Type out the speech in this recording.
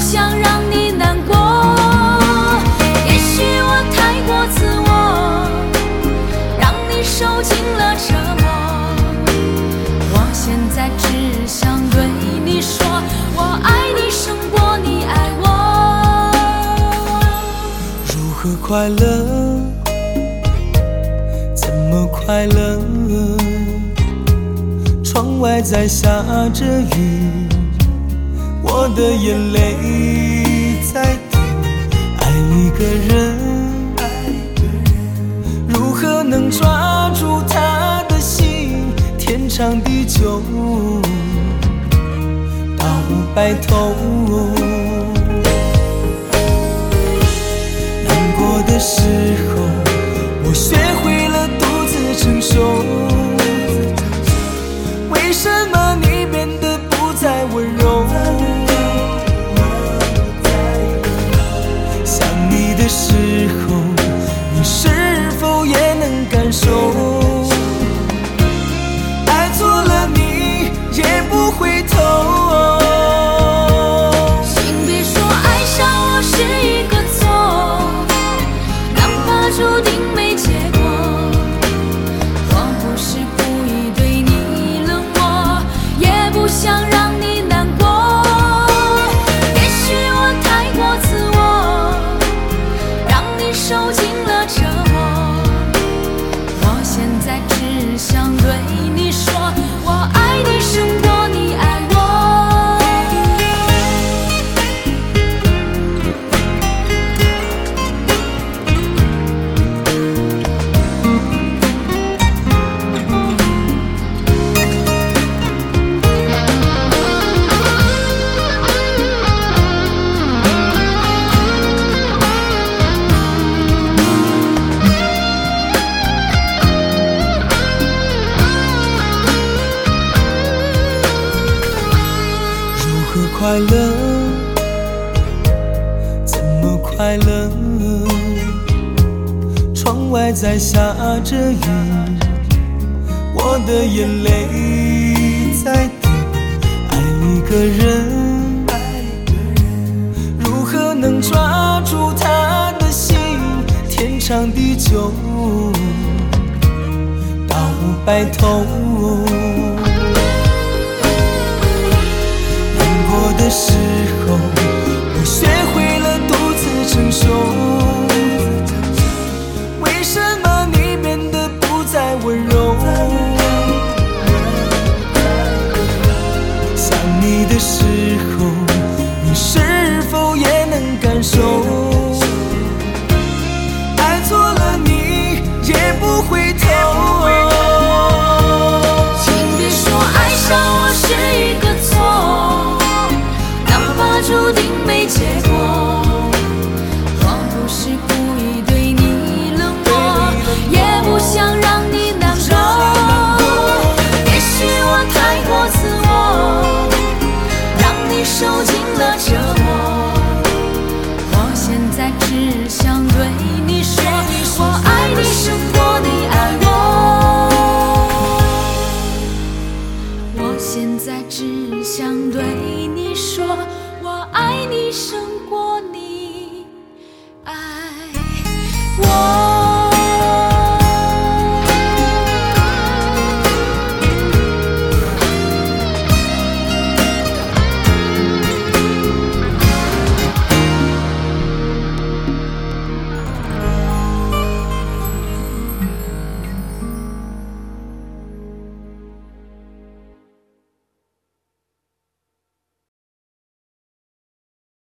想让你难过。也许我太过自我，让你受尽了折磨。我现在只想对你说，我爱你胜过你爱我。 如何快乐？怎么快乐？窗外在下着雨，我的眼泪在滴。爱一个人，如何能抓住他的心？天长地久，到白头。难过的时候，我学会了独自承受。为什么你变得不再温柔？想你的时候，你是否也能感受？爱错了你也不回头。 请别说爱上我是一个错，哪怕注定没结果。我不是故意对你冷漠，也不想让你难过。也许我太过自我，让你受尽了折磨。我现在只想对你说，我爱你胜过你爱我。 快乐，怎么快乐？窗外在下着雨，我的眼泪在滴。爱一个人，如何能抓住他的心？天长地久，到白头。的时候，我学会了独自承受。为什么你变得不再温柔？想你的时候，你是否也能感受？爱错了你也不回头。 请别说爱上我是一个错，注定没结果。我不是故意对你冷漠，也不想让你难过。也许我太过自我，让你受尽了折磨。我现在只想对你说，我爱你胜过你爱我。我现在只想对你说，我爱你胜